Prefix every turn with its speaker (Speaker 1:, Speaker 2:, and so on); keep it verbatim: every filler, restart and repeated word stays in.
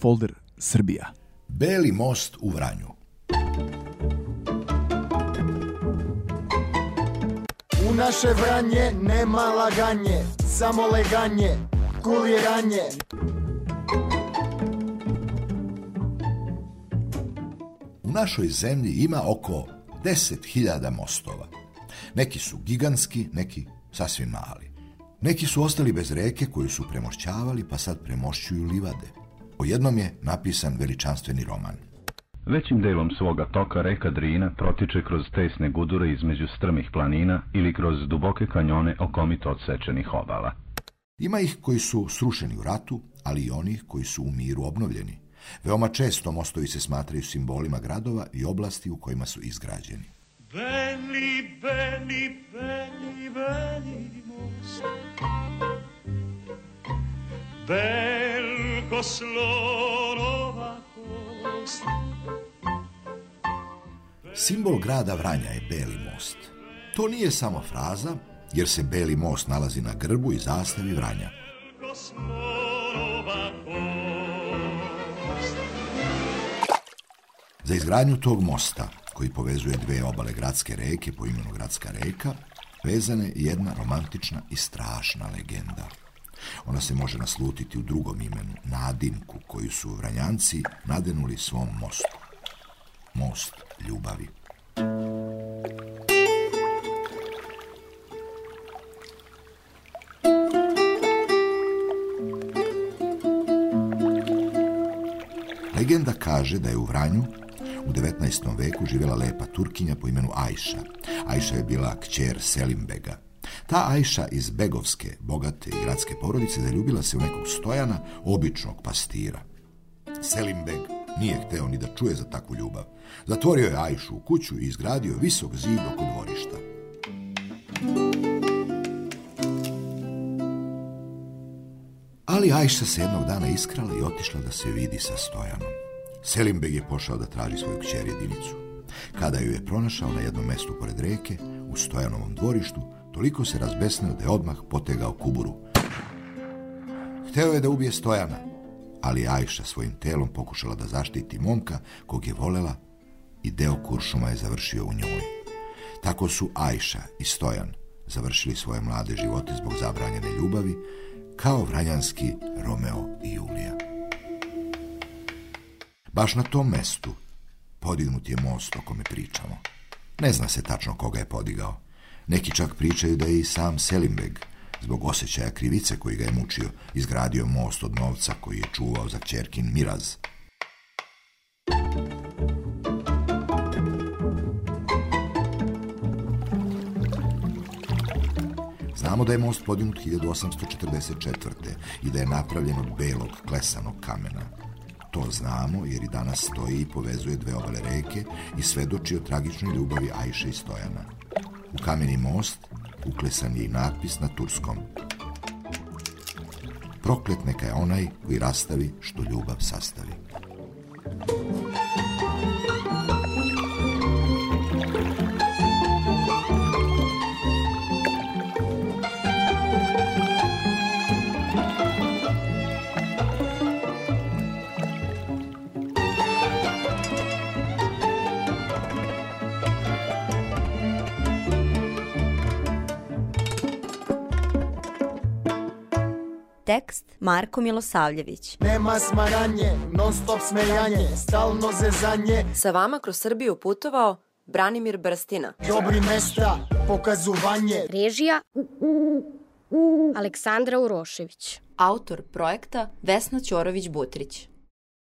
Speaker 1: folder Srbija.
Speaker 2: Beli most u Vranju.
Speaker 3: U naše Vranje nema laganje, samo leganje, kuliranje.
Speaker 2: U našoj zemlji ima oko deset hiljada mostova. Neki su gigantski, neki sasvim mali. Neki su ostali bez reke koju su premošćavali, pa sad premošćuju livade. O jednom je napisan veličanstveni roman.
Speaker 4: Većim delom svoga toka reka Drina protiče kroz tesne gudure između strmih planina ili kroz duboke kanjone okomito odsečenih obala.
Speaker 2: Ima ih koji su srušeni u ratu, ali i onih koji su u miru obnovljeni. Veoma često mostovi se smatraju simbolima gradova i oblasti u kojima su izgrađeni.
Speaker 5: Beli, beli, beli, beli most, bel ko slonova kost.
Speaker 2: Simbol grada Vranja je Beli most. To nije samo fraza, jer se Beli most nalazi na grbu i zastavi Vranja. Za izgradnju tog mosta, koji povezuje dve obale gradske reke po imenu Gradska reka, vezana je jedna romantična i strašna legenda. Ona se može naslutiti u drugom imenu, nadimku koju su Vranjanci nadenuli svom mostu. Most ljubavi. Legenda kaže da je u Vranju u devetnaestom veku živjela lepa Turkinja po imenu Ajša. Ajša je bila kćer Selimbega. Ta Ajša iz begovske, bogate i gradske porodice zaljubila se u nekog Stojana, običnog pastira. Selimbeg nije hteo ni da čuje za takvu ljubav. Zatvorio je Ajšu u kuću i izgradio visok zid oko dvorišta. Ali Ajša se jednog dana iskrala i otišla da se vidi sa Stojanom. Selimbeg je pošao da traži svoju kćer jedinicu. Kada ju je pronašao na jednom mestu pored reke, u Stojanovom dvorištu, toliko se razbesneo da je odmah potegao kuburu. Hteo je da ubije Stojana, ali Ajša svojim telom pokušala da zaštiti momka kog je volela i deo kuršuma je završio u njoj. Tako su Ajša i Stojan završili svoje mlade živote zbog zabranjene ljubavi, kao vranjanski Romeo i Julija. Baš na tom mestu podignut je most o kome pričamo. Ne zna se tačno koga je podigao. Neki čak pričaju da je i sam Selimbeg, zbog osjećaja krivice koji ga je mučio, izgradio most od novca koji je čuvao za kćerkin Miraz. Znamo da je most podignut hiljadu osamsto četrdeset četvrte. i da je napravljen od belog klesanog kamena. To znamo jer i danas stoji i povezuje dve obale reke i svedoči o tragičnoj ljubavi Ajše i Stojana. U kameni most uklesan je i natpis na turskom. Proklet neka je onaj koji rastavi što ljubav sastavi.
Speaker 6: Tekst Marko Milosavljević.
Speaker 3: Nema smaranje, non stop smejanje, stalno zezanje.
Speaker 7: Sa vama kroz Srbiju putovao Branimir Brstina.
Speaker 3: Dobri mesta, pokazuvanje.
Speaker 8: Režija Aleksandra Urošević.
Speaker 7: Autor projekta Vesna Ćorović-Butrić.